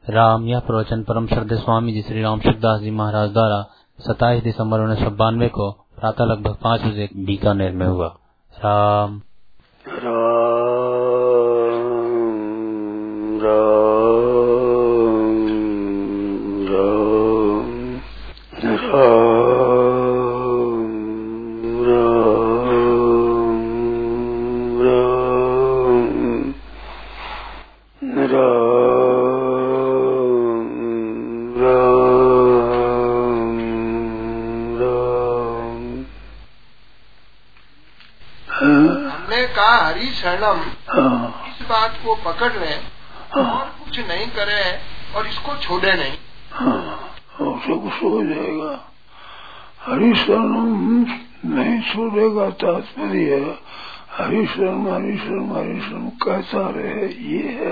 राम यह प्रवचन परम श्रद्धेय स्वामी जी श्री राम सुखदास जी महाराज द्वारा 27 दिसंबर 1992 को प्रातः लगभग 5 बजे बीकानेर में हुआ। राम हरि शरणम इस बात को पकड़ ले और कुछ नहीं करे और इसको छोड़े नहीं, सब कुछ हो जाएगा। हरि शरणम नहीं छोड़ेगा, तात्पर्य हरि शरणम हरि शरणम हरि शरणम कहता रहे ये है।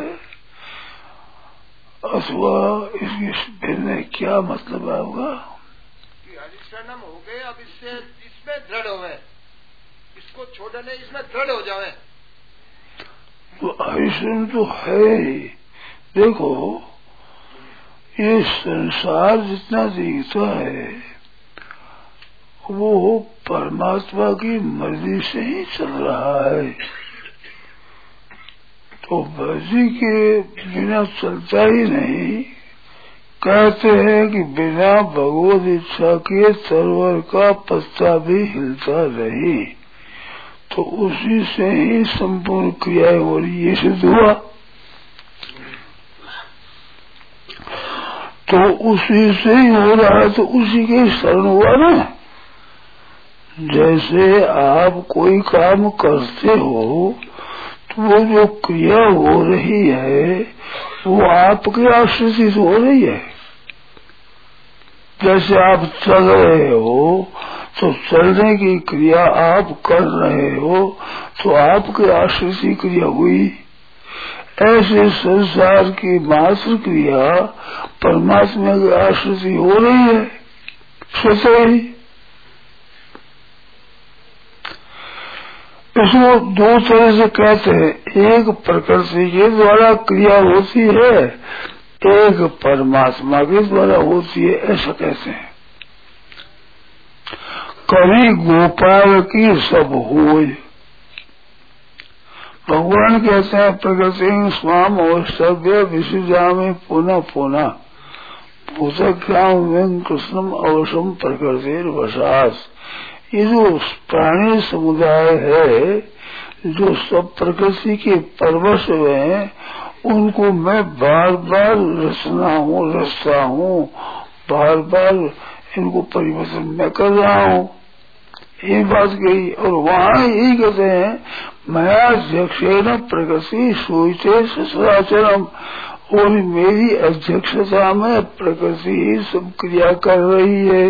अथवा इसकी भिन्न क्या मतलब होगा कि हरि शरणम हो गए, अब इससे इसमें दृढ़ हो गए, इसको छोड़ने इसमें दृढ़ हो जावे। तो हरिशरण तो है ही। देखो ये संसार जितना दिखता है वो परमात्मा की मर्जी से ही चल रहा है, तो मर्जी के बिना चलता ही नहीं। कहते हैं कि बिना भगवत इच्छा के तरवर का पत्ता भी हिलता नहीं, तो उसी से ही संपूर्ण क्रियाएं हो रही, ये सिद्ध हुआ। तो उसी से ही हो रहा है, तो उसी के शरण हुआ ना। जैसे आप कोई काम करते हो तो वो जो क्रिया हो रही है वो आपके आश्रित हो रही है। जैसे आप चल रहे हो तो चलने की क्रिया आप कर रहे हो, तो आपके आश्रित क्रिया हुई। ऐसे संसार की मात्र क्रिया परमात्मा की आश्रित हो रही है स्वतः ही। इसको दो तरह से कहते हैं, एक प्रकृति के द्वारा क्रिया होती है, एक परमात्मा के द्वारा होती है, ऐसा कहते हैं। कभी गोपाल की सब होय, भगवान कहते हैं प्रकृति स्वाम और सभ्य विसुजामी पुनः पुनः भूतख्याम कृष्णम अवश्यम प्रकृति वशास। ये जो प्राणी समुदाय है जो सब प्रकृति के परवश हैं, उनको मैं बार बार रचता हूँ, बार बार इनको परिवर्तन मैं कर रहा हूँ, ये बात कही। और वहाँ यही कहते हैं मैं अध्यक्षेण प्रकृति सोचते सचराचरम, और मेरी अध्यक्षता में प्रकृति ही सब क्रिया कर रही है।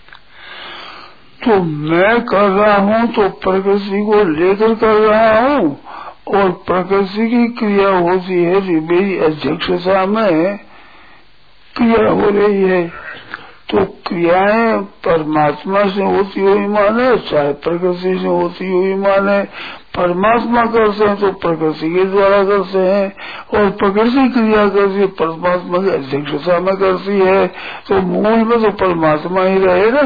तो मैं कर रहा हूँ तो प्रकृति को लेकर कर रहा हूँ, और प्रकृति की क्रिया होती है जो मेरी अध्यक्षता में क्रिया हो रही है। तो क्रियाएं परमात्मा से होती हुई माने, चाहे प्रकृति से होती हुई माने। परमात्मा करते हैं तो प्रकृति के द्वारा करते हैं, और प्रकृति क्रिया करती है परमात्मा की अध्यक्षता में करती है, तो मूल में तो परमात्मा ही रहेगा।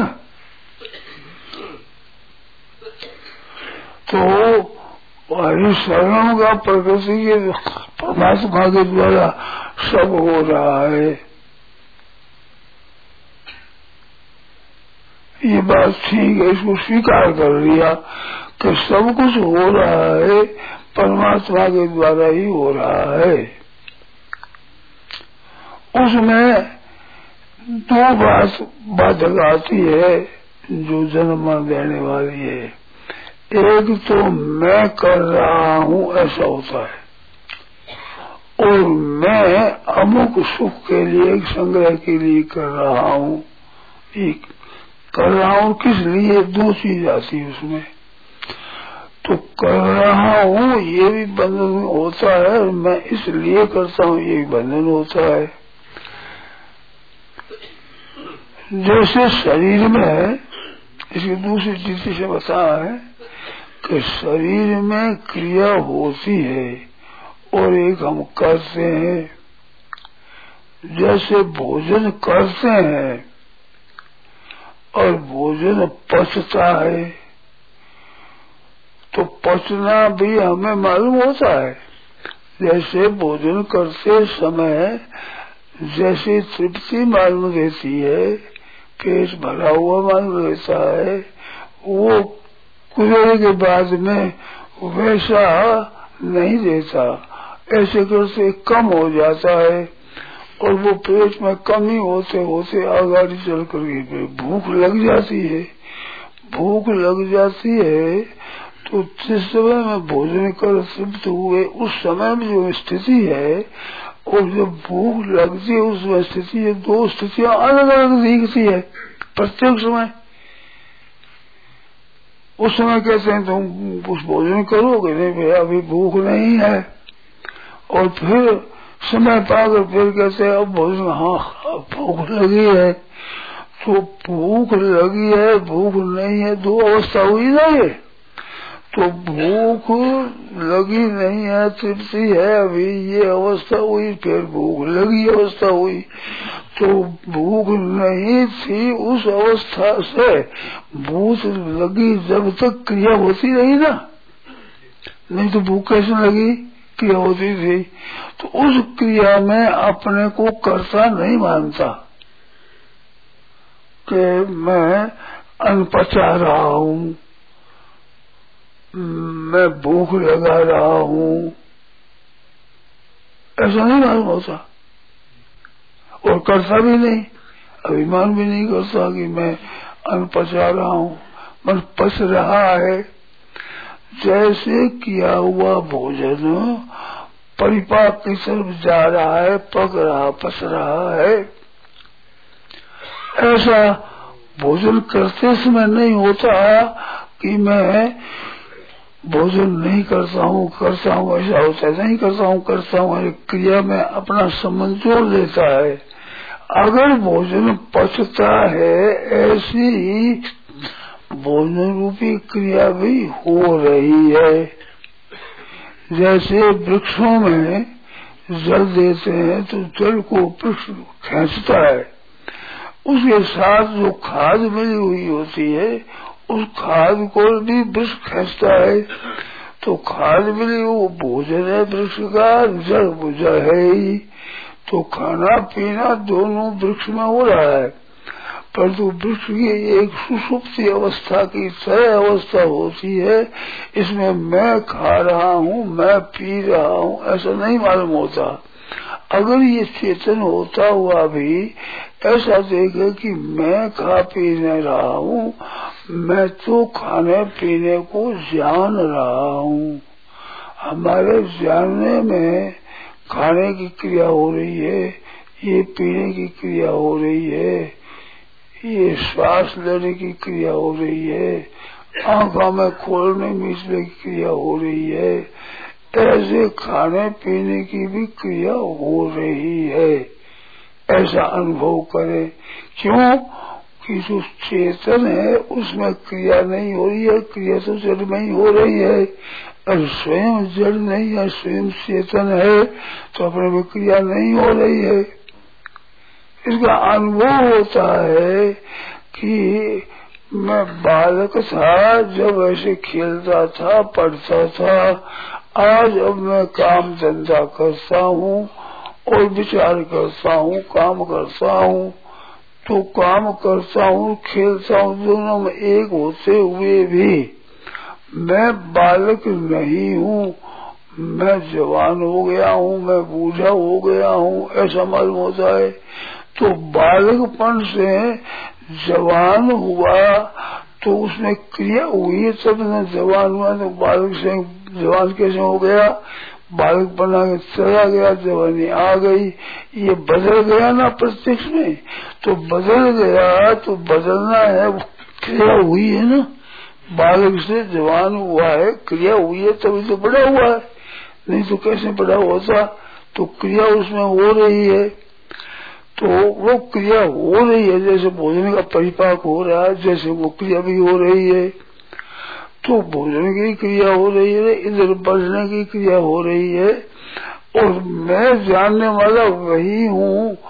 तो हरि शरणों का प्रकृति के परमात्मा के द्वारा सब हो रहा है, ये बात ठीक है, इसको स्वीकार कर लिया कि सब कुछ हो रहा है परमात्मा के द्वारा ही हो रहा है। उसमें दो बात आती है जो जन्म देने वाली है। एक तो मैं कर रहा हूँ ऐसा होता है, और मैं अमुक सुख के लिए संग्रह के लिए कर रहा हूँ। एक कर रहा हूँ किस लिए, दो चीज आती है उसमें। तो कर रहा हूँ ये भी बंधन होता है, और मैं इसलिए करता हूँ ये भी बंधन होता है। जैसे शरीर में, इसकी दूसरी दृष्टि से बताया है कि शरीर में क्रिया होती है और एक हम करते हैं। जैसे भोजन करते हैं और भोजन पचता है, तो पचना भी हमें मालूम होता है। जैसे भोजन करते समय जैसे तृप्ति मालूम रहती है, पेट भरा हुआ मालूम रहता है, वो गुजरने के बाद में वैसा नहीं रहता। ऐसे करके कम हो जाता है और वो पेट में कमी होते होते आगे चल करके भूख लग जाती है। भूख लग जाती है तो जिस समय में भोजन कर तृप्त हुए उस समय में जो स्थिति है और जब भूख लगती है उसमें स्थिति है, दो स्थितियां अलग अलग दिखती है प्रत्येक समय। उस समय कहते हैं तुम कुछ भोजन करोगे, नहीं भैया अभी भूख नहीं है। और फिर समय पाकर फिर कहते हैं अब भोजन, हाँ भूख लगी है। तो भूख लगी है भूख नहीं है, दो अवस्था हुई ना ये। तो भूख लगी नहीं है तृप्ति है अभी, ये अवस्था हुई, फिर भूख लगी अवस्था हुई। तो भूख नहीं थी उस अवस्था से भूख लगी जब तक क्रिया होती रही ना, नहीं तो भूख कैसे लगी, क्रिया होती थी। तो उस क्रिया में अपने को कर्ता नहीं मानता कि मैं अन्न पचा रहा हूँ, मैं भूख लगा रहा हूँ, ऐसा नहीं मालूम होता। और करता भी नहीं, अभिमान भी नहीं करता कि मैं अन्न पचा रहा हूँ, मन पच रहा है। जैसे किया हुआ भोजन परिपाक की तरफ जा रहा है, पक रहा पच रहा है, ऐसा भोजन करते समय नहीं होता कि मैं भोजन नहीं करता हूँ ऐसा होता है। नहीं करता हूँ क्रिया में अपना संबंध जोड़ देता है। अगर भोजन पचता है ऐसी ही भोजन रूपी क्रिया भी हो रही है। जैसे वृक्षों में जल देते हैं तो जल को वृक्ष खींचता है, उसके साथ जो खाद मिली हुई होती है उस खाद को भी वृक्ष खींचता है। तो खाद मिली वो भोजन है वृक्ष का, जल भोजन है ही। तो खाना पीना दोनों वृक्ष में हो रहा है, परंतु वृक्ष की एक सुषुप्ति अवस्था की तरह अवस्था होती है। इसमें मैं खा रहा हूँ, मैं पी रहा हूँ, ऐसा नहीं मालूम होता। अगर ये चेतन होता हुआ भी ऐसा देखे कि मैं खा पी नहीं रहा हूँ, मैं तो खाने पीने को जान रहा हूँ। हमारे जानने में खाने की क्रिया हो रही है, ये पीने की क्रिया हो रही है, ये श्वास लेने की क्रिया हो रही है, आंखों में खोलने मिचने की क्रिया हो रही है, ऐसे खाने पीने की भी क्रिया हो रही है। ऐसा अनुभव करे। क्यों कि जो चेतन है उसमें क्रिया नहीं हो रही है, क्रिया तो जड़ में ही हो रही है। और स्वयं जड़ नहीं है, स्वयं चेतन है, तो अपने में क्रिया नहीं हो रही है। इसका अनुभव होता है कि मैं बालक था जब ऐसे खेलता था, पढ़ता था, आज अब मैं काम धंधा करता हूँ और विचार करता हूँ, काम करता हूँ। तो काम करता हूँ, खेलता हूँ, दोनों में एक होते हुए भी मैं बालक नहीं हूँ, मैं जवान हो गया हूँ, मैं बूढ़ा हो गया हूँ, ऐसा मालूम होता है। तो बालकपन से जवान हुआ तो उसमें क्रिया हुई, तब न जवान हुआ। तो बालक से जवान कैसे हो गया, बालक बना के चला गया, जवानी आ गई, ये बदल गया ना प्रत्यक्ष में। तो बदल गया तो बदलना है, क्रिया हुई है ना, बालक से जवान हुआ है, क्रिया हुई है, तभी तो बड़ा हुआ है, नहीं तो कैसे बड़ा होता। तो क्रिया उसमें हो रही है, तो वो क्रिया हो रही है। जैसे भोजन का परिपाक हो रहा है, जैसे वो क्रिया भी हो रही है। तो भोजन की क्रिया हो रही है, इधर बढ़ने की क्रिया हो रही है, और मैं जानने वाला वही हूँ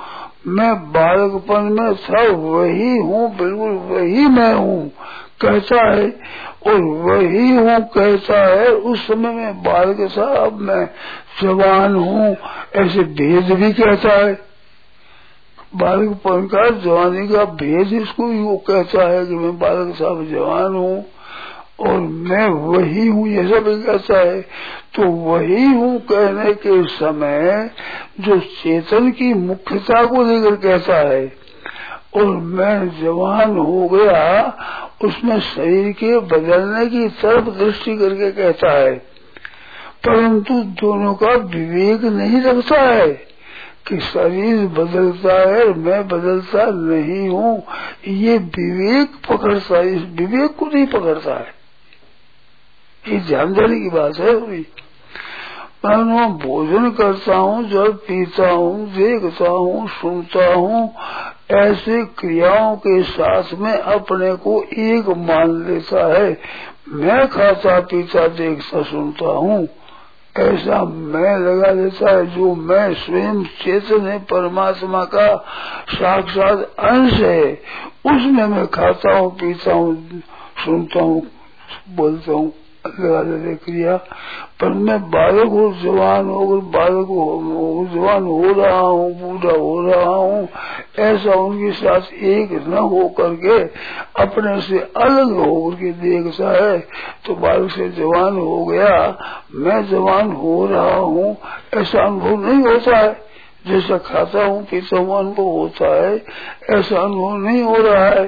मैं बालकपन में था वही हूँ, बिल्कुल वही मैं हूँ कहता है, और वही हूँ कहता है। उस समय में बालक था, अब मैं जवान हूँ ऐसे भेद भी कहता है। बालकपन का जवानी का भेद इसको वो कहता है कि मैं बालक साहब जवान हूँ और मैं वही हूँ ऐसा भी कहता है। तो वही हूँ कहने के समय जो चेतन की मुख्यता को लेकर कहता है, और मैं जवान हो गया उसमें शरीर के बदलने की तरफ दृष्टि करके कहता है, परंतु दोनों का विवेक नहीं रखता है कि शरीर बदलता है मैं बदलता नहीं हूँ। ये विवेक पकड़ता है, इस विवेक को नहीं पकड़ता है। ये ध्यान देने की बात है। मैं भोजन करता हूँ, जल पीता हूँ, देखता हूँ, सुनता हूँ, ऐसे क्रियाओं के साथ में अपने को एक मान लेता है। मैं खाता पीता देखता सुनता हूँ ऐसा मैं लगा लेता है। जो मैं स्वयं चेतन है, परमात्मा का साक्षात अंश है, उसमें मैं खाता हूँ, पीता हूँ, सुनता हूँ, बोलता हूँ, लगा लेते क्रिया। पर मैं बालक हो, जवान हो, बालक हो, जवान हो रहा हूँ, बूढ़ा हो रहा हूँ, ऐसा उनके साथ एक न हो करके अपने से अलग होकर के देखता है। तो बालक से जवान हो गया, मैं जवान हो रहा हूँ ऐसा अनुभव नहीं होता है। जैसा खाता हूँ पीता हूँ अनुभव होता है, ऐसा अनुभव नहीं हो रहा है।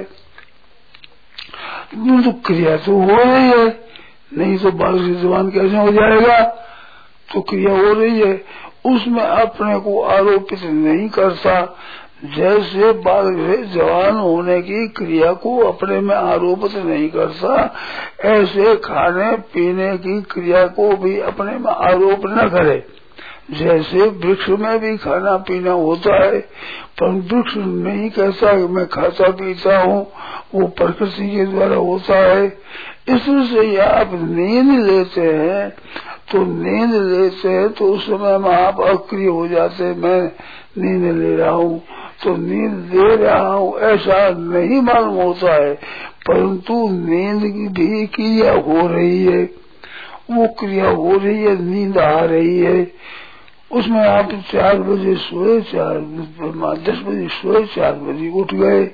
तो क्रिया तो हो रही है, नहीं तो बालक से जवान कैसे हो जाएगा। तो क्रिया हो रही है, उसमें अपने को आरोपित नहीं करता। जैसे बालक से जवान होने की क्रिया को अपने में आरोपित नहीं करता, ऐसे खाने पीने की क्रिया को भी अपने में आरोप न करे। जैसे वृक्ष में भी खाना पीना होता है, पर वृक्ष नहीं कहता कि मैं खाता पीता हूँ, वो प्रकृति के द्वारा होता है। इससे आप नींद लेते हैं, तो नींद लेते हैं तो उस समय में आप अक्रिय हो जाते हैं, मैं नींद ले रहा हूँ, तो नींद ले रहा हूँ ऐसा नहीं मालूम होता है, परंतु नींद की भी क्रिया हो रही है। वो क्रिया हो रही है, नींद आ रही है। उसमें आप 4 बजे सोए, 10 बजे सोए, 4 बजे उठ गए।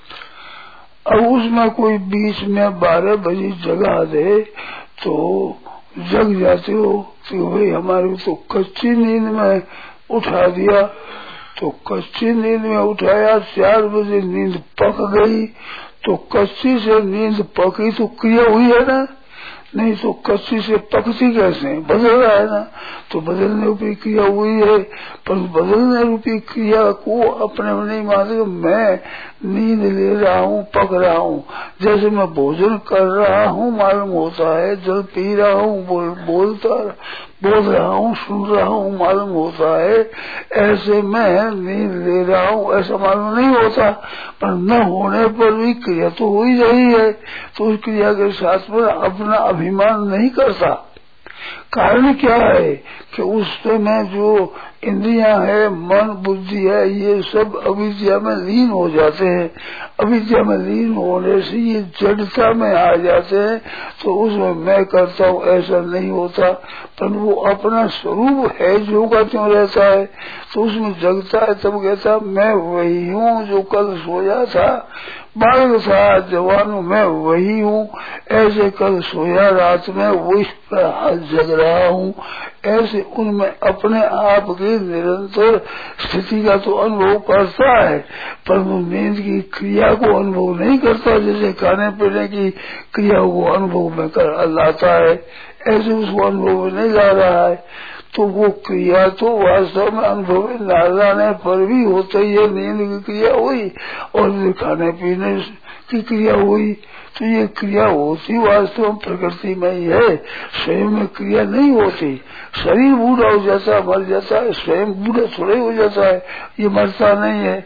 अब उसमें कोई बीच में 12 बजे जगा दे तो जग जाते हो कि भाई हमारे तो कच्ची नींद में उठा दिया। तो कच्ची नींद में उठाया, 4 बजे नींद पक गई, तो कच्ची से नींद पकी तो क्रिया हुई है ना, नहीं तो कच्ची से पकती कैसे, बदल रहा है ना। तो बदलने रूपी क्रिया हुई है, पर बदलने रूपी क्रिया को अपने में नहीं मानते। मैं नींद ले रहा हूँ, पक रहा हूँ, जैसे मैं भोजन कर रहा हूँ मालूम होता है, जल पी रहा हूँ, बोल रहा हूँ, सुन रहा हूँ मालूम होता है, ऐसे मैं नींद ले रहा हूँ ऐसा मालूम नहीं होता। पर न होने पर भी क्रिया तो हो ही रही है, तो उस क्रिया के साथ में अपना अभिमान नहीं करता। कारण क्या है कि उस समय जो इंद्रियां है, मन बुद्धि है, ये सब अविद्या में लीन हो जाते हैं। अविद्या में लीन होने से ये जड़ता में आ जाते हैं, तो उसमें मैं करता हूँ ऐसा नहीं होता, पर वो अपना स्वरूप है जो का त्यों रहता है, तो उसमें जगता है। तब कहता मैं वही हूँ जो कल सोया था, बालक था, जवान मैं वही हूँ, ऐसे कल सोया रात में वो इस पर आज जग रहा हूँ, ऐसे उनमें अपने आप की निरंतर स्थिति का तो अनुभव करता है, पर वो नींद की क्रिया को अनुभव नहीं करता। जैसे खाने पीने की क्रिया को अनुभव में कर लाता है, ऐसे उसको अनुभव में नहीं ला रहा है। तो वो क्रिया तो वास्तव में अनुभव में न लाने पर भी होता ही है। नींद की क्रिया हुई और खाने पीने की क्रिया हुई, तो ये क्रिया होती वास्तव में प्रकृति में ही है, स्वयं में क्रिया नहीं होती। शरीर बूढ़ा हो जाता है, मर जाता है, स्वयं बूढ़ा थोड़ा ही हो जाता है, ये मरता नहीं है।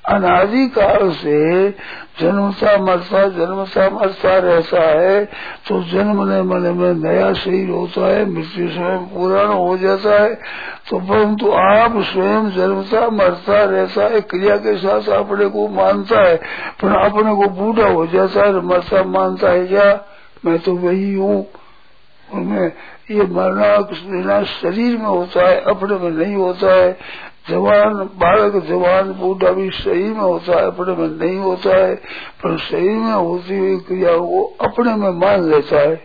अनादिकाल से जन्मता मरता रहता है, तो जन्मने मरने में नया शरीर होता है, मृत्यु स्वयं पुराना हो जाता है। तो परंतु आप स्वयं जन्मता मरता रहता है, क्रिया के साथ अपने को मानता है, पर अपने को बूढ़ा हो जाता है, मरता मानता है क्या? मैं तो वही हूँ। उनमें ये मरना शरीर में होता है, अपने में नहीं होता है। जवान बालक जवान बूढ़ा भी शरीर में होता है, अपने में नहीं होता है, पर शरीर में होती हुई क्रियाओं को अपने में मान लेता है।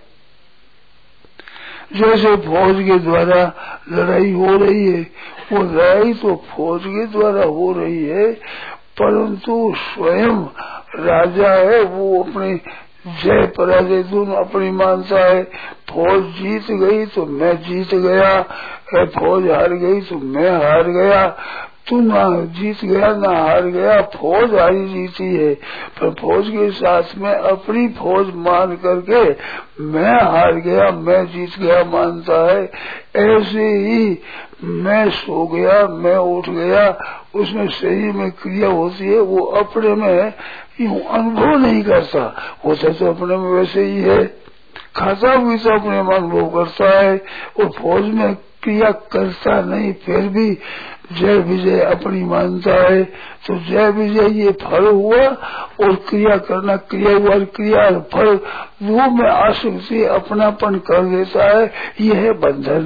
जैसे फौज के द्वारा लड़ाई हो रही है, वो लड़ाई तो फौज के द्वारा हो रही है, परंतु स्वयं राजा है, वो अपनी जय पराजय दोनों अपनी मानता है। फौज जीत गई तो मैं जीत गया, फौज हार गई तो मैं हार गया। तू ना जीत गया ना हार गया, फौज हारी जीती है, पर फौज के साथ में अपनी फौज मान करके मैं हार गया मैं जीत गया मानता है। ऐसे ही मैं सो गया मैं उठ गया, उसमें शरीर में क्रिया होती है, वो अपने में यूं अनुभव नहीं करता, होता तो अपने में वैसे ही है। खाता भी तो अपने में अनुभव करता है, और फौज में क्रिया करता नहीं, फिर भी जय विजय अपनी मानता है। तो जय विजय ये फल हुआ, और क्रिया करना क्रिया हुआ, क्रिया फल वो में आसक्ति अपनापन कर देता है, ये है बंधन।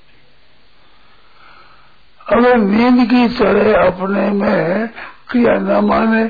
अगर नींद की तरह अपने में क्रिया न माने,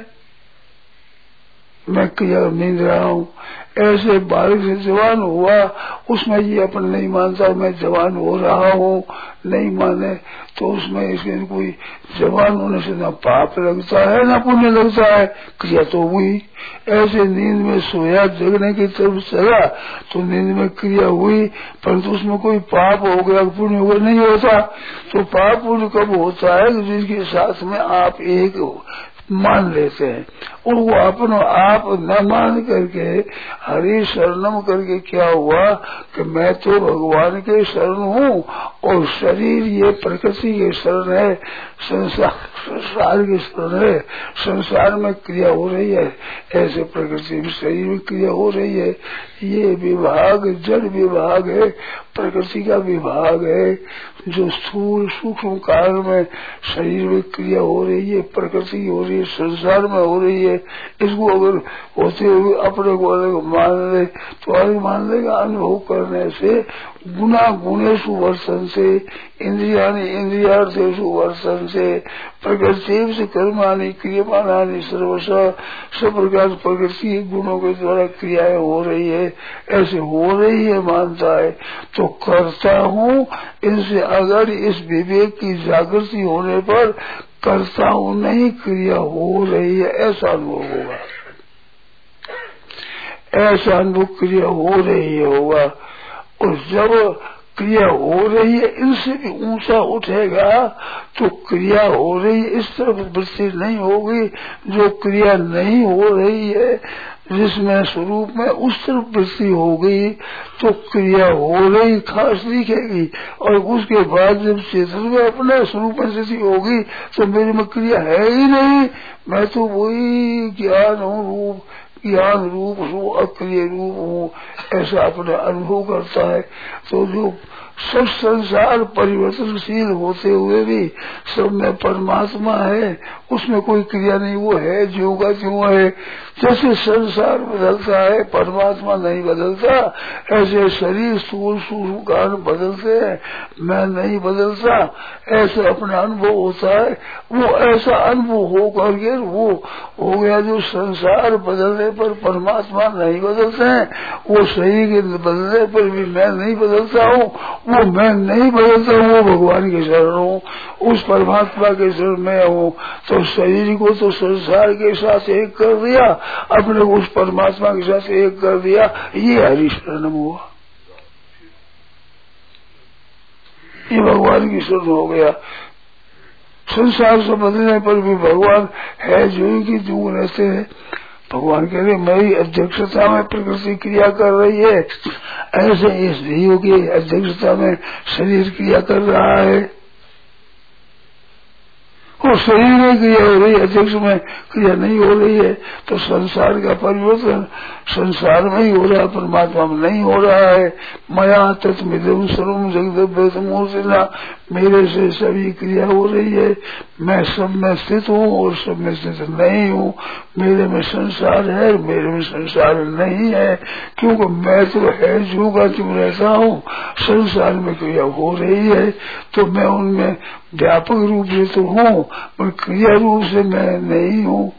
मैं क्रिया नींद रहा हूँ, ऐसे बालक से जवान हुआ, उसमें ये अपन नहीं मानता मैं जवान हो रहा हूँ, नहीं माने तो उसमें इसके कोई जवान होने से न पाप लगता है न पुण्य लगता है, क्रिया तो हुई। ऐसे नींद में सोया जगने की तरफ चला तो नींद में क्रिया हुई, परंतु उसमें कोई पाप हो गया पुण्य हो गया नहीं होता। तो पाप पुण्य कब होता है? जिसके साथ में आप एक मान लेते हैं, और वो अपनो आप न मान करके हरि शरणम करके क्या हुआ कि मैं तो भगवान के शरण हूँ, और शरीर ये प्रकृति के शरण है, संसार के शरण है, संसार में क्रिया हो रही है, ऐसे प्रकृति में शरीर में क्रिया हो रही है। ये विभाग जड़ विभाग है, प्रकृति का विभाग है, जो स्थूल सूक्ष्म काल में शरीर में क्रिया हो रही है, प्रकृति हो रही है, संसार में हो रही है। इसको अगर होते हुए अपने को अलग मान ले तो अलग मान लेगा। अनुभव करने से गुना गुणेषु वर्षन से, इंद्रियानि इंद्रियार्थेषु वर्षन से, प्रकृति से कर्मानि क्रियमाणानि सर्वशः, सब प्रकार प्रकृति गुणों के द्वारा क्रियाएं हो रही है, ऐसे हो रही है मानता है। तो करता हूँ, इनसे अगर इस विवेक की जागृति होने पर करता हूँ नहीं क्रिया हो रही है, ऐसा अनुभव होगा, ऐसा अनुभव क्रिया हो रही है होगा। और जब क्रिया हो रही है इनसे भी ऊंचा उठेगा तो क्रिया हो रही है इस तरफ वृत्ति नहीं होगी, जो क्रिया नहीं हो रही है जिसमें स्वरूप में उस तरफ वृत्ति होगी तो क्रिया हो रही खास दिखेगी। और उसके बाद जब चेतन में अपने स्वरूप में स्थिति होगी तो मेरे में क्रिया है ही नहीं, मैं तो वही ज्ञान हूँ, रूप ज्ञान रूप हूँ, अक्रिय रूप हूँ, ऐसा अपने अनुभव करता है। तो जो सब संसार परिवर्तनशील होते हुए भी सब में परमात्मा है, उसमें कोई क्रिया नहीं, वो है जो का जो है। जैसे संसार बदलता है परमात्मा नहीं बदलता, ऐसे शरीर स्थूल सूक्ष्म कारण बदलते हैं, मैं नहीं बदलता, ऐसा अपना अनुभव होता है। वो ऐसा अनुभव हो करके वो हो गया जो संसार बदलने पर परमात्मा नहीं बदलते हैं, वो शरीर के बदलने पर भी मैं नहीं बदलता हूँ, वो मैं नहीं बदलता हूँ, वो भगवान के शरण हूँ, उस परमात्मा के शरण में हूँ। तो शरीर को तो संसार के साथ एक कर दिया, अपने उस परमात्मा के साथ एक कर दिया, ये हरि शरणम हुआ, ये भगवान की शरण हो गया। संसार से बदलने पर भी भगवान है जो की जो रहते हैं। भगवान कह रहे मेरी अध्यक्षता में प्रकृति क्रिया कर रही है, ऐसे इस जीव की अध्यक्षता में शरीर क्रिया कर रहा है। तो शरीर में क्रिया हो रही है, अध्यक्ष में क्रिया नहीं हो रही है। तो संसार का परिवर्तन संसार में ही हो रहा है, परमात्मा में नहीं हो रहा है। मया तत्मिदं सर्वं जगद्व्यक्तमूर्तिना, मेरे से सभी क्रिया हो रही है। मैं सब में स्थित हूँ और सब में स्थित नहीं हूँ। मेरे में संसार है, मेरे में संसार नहीं है, क्योंकि मैं तो है जो का क्यों रहता हूँ। संसार में क्रिया हो रही है तो मैं उनमें व्यापक रूप से तो हूँ, पर क्रिया रूप से मैं नहीं हूँ।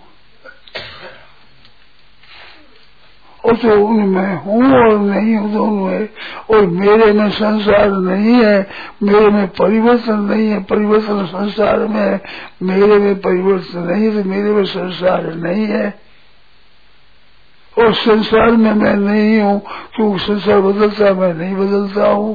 और तो उनमें हूँ और नहीं हूँ दोनों है। और मेरे में संसार नहीं है, मेरे में परिवर्तन नहीं है, परिवर्तन संसार में है। मेरे में परिवर्तन नहीं है तो मेरे में संसार नहीं है। और संसार में मैं नहीं हूँ, क्योंकि संसार बदलता है, मैं नहीं बदलता हूँ।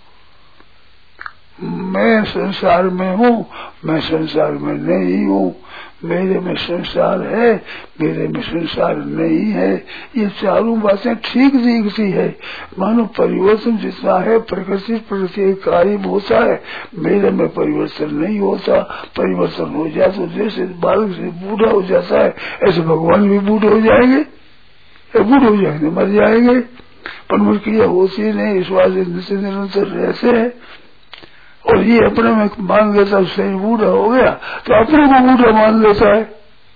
मैं संसार में हूँ, मैं संसार में नहीं हूँ। मेरे में संसार है, मेरे में संसार नहीं है। ये चारों बातें ठीक दिखती है। मानो परिवर्तन जितना है प्रकृति प्रति कायम होता है, मेरे में परिवर्तन नहीं होता। परिवर्तन हो जाए तो जैसे बालक से बूढ़ा हो जाता है, ऐसे भगवान भी बूढ़े हो जाएंगे, बूढ़े हो जाएंगे, मर जाएंगे। पर क्रिया होती नहीं, इस वास्ते से निरंतर रहते हैं। और ये अपने में मान लेता है सही बूढ़ा हो गया तो अपने को बूढ़ा मान लेता है।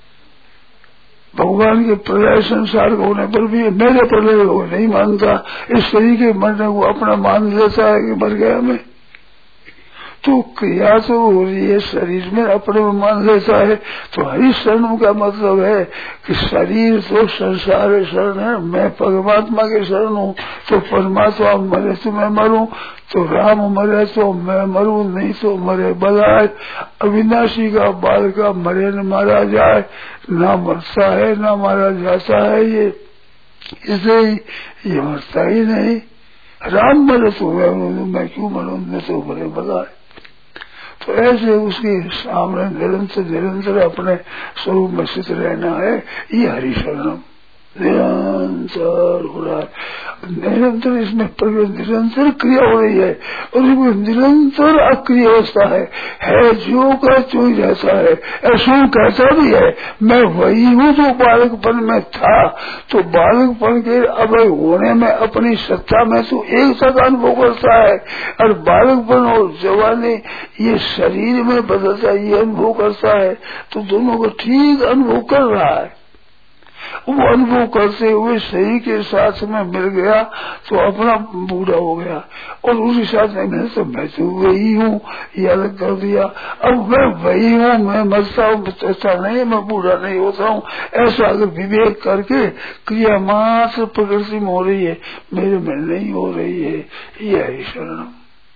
भगवान के प्रलय संसार होने पर भी मेरे प्रलय को नहीं मानता, इस तरीके मरने को अपना मान लेता है कि मर गया मैं। तो क्रिया तो हो रही है शरीर में, अपने में मान लेता है। तो हरि शरण का मतलब है कि शरीर तो संसार शरण है, मैं परमात्मा के शरण हूँ। तो परमात्मा मरे तो मैं मरूं, तो राम मरे तो मैं मरूं, नहीं तो मरे बलाय। अविनाशी का बाल का मरे न मारा जाए, ना मरता है ना मारा जाता है ये, इसलिए ये मरता ही नहीं। राम मरे तो मैं क्यों मरूं, न तो मरे बलाय। तो ऐसे उसके सामने निरंतर अपने स्वरूप में स्थित रहना है। ये हरि शरणम निरंतर हो रहा है। निरंतर इसमें निरंतर क्रिया हो रही है और इसमें निरंतर अक्रिय अवस्था है जो का जो ही रहता है। ऐसा कहता भी है मैं वही हूँ जो बालकपन में था। तो बालकपन के अब होने में अपनी सत्ता में तो एक साथ अनुभव करता है, और बालकपन और जवानी ये शरीर में बदलता है, ये अनुभव करता है। तो दोनों को ठीक अनुभव कर रहा है। वो अनुभव करते हुए शरीर के साथ में मिल गया तो अपना बूढ़ा हो गया, और उसी साथ में मैं तो वही हूँ, ये अलग कर दिया। अब मैं वही हूँ, मैं मरता हूँ, ऐसा नहीं मैं बूढ़ा नहीं होता हूँ। ऐसा अगर विवेक करके क्रिया मात्र प्रकृति में हो रही है, मेरे में नहीं हो रही है, ये है शरणम।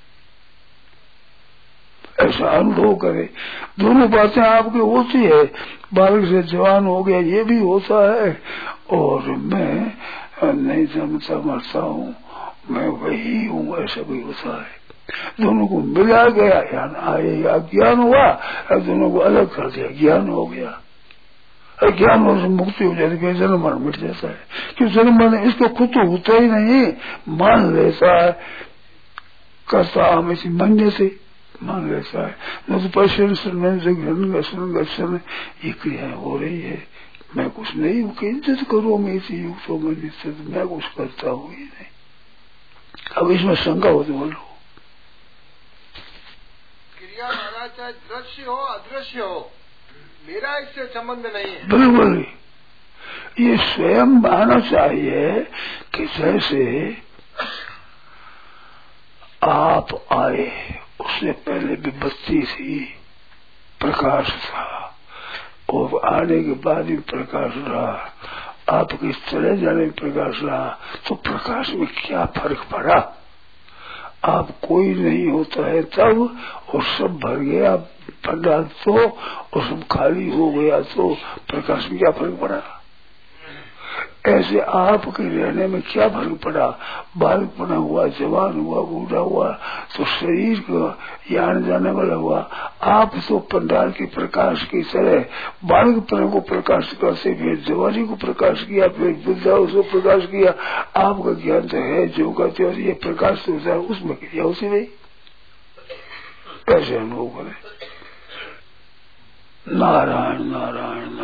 ऐसा अनुभव करे। दोनों बातें आपकी होती है, बालक से जवान हो गया ये भी होता है, और मैं नहीं जमता मरता हूँ, मैं वही हूँ, ऐसा भी होता है। दोनों को मिला गया, ज्ञान आएगा, ज्ञान हुआ, दोनों को अलग कर दिया, ज्ञान हो गया। ज्ञान होने से मुक्ति हो जाती है, जन्म मरण मिट जाता है। क्यों जन्म मरण इसको खुद तो होता ही नहीं, मान लेता है, करता हम इसी मान्य से मान लेता है। न तो पश्चिम ये क्रियाएं हो रही है, मैं कुछ नहीं हूँ, किंचित करो मैं इसी युक्त हो, मैं कुछ करता हूँ ही नहीं। अब इसमें शंका हो तो बोलो। क्रिया महाराज चाहे दृश्य हो अदृश्य हो, मेरा इससे संबंध नहीं है। बिल्कुल ये स्वयं मानना चाहिए कि जैसे आप आए, उससे पहले भी बत्ती थी, प्रकाश था, और आने के बाद भी प्रकाश रहा, आपके चले जाने में प्रकाश रहा। तो प्रकाश में क्या फर्क पड़ा? आप कोई नहीं होता है तब, और सब भर गया पंडाल तो, और सब खाली हो गया तो प्रकाश में क्या फर्क पड़ा? ऐसे आपके रहने में क्या फर्क पड़ा? बालकपना हुआ, जवान हुआ, बूढ़ा हुआ, तो शरीर को आने जाने वाला हुआ। आप तो पंडाल के प्रकाश की तरह बालकपन को प्रकाश करते, फिर जवानी को प्रकाश किया, फिर बुद्धा उसको प्रकाश किया। आपका ज्ञान तो है जो कहते और ये प्रकाश तो होता है, उसमें क्रिया उसी नहीं। कैसे अनुभव करें? नारायण नारायण।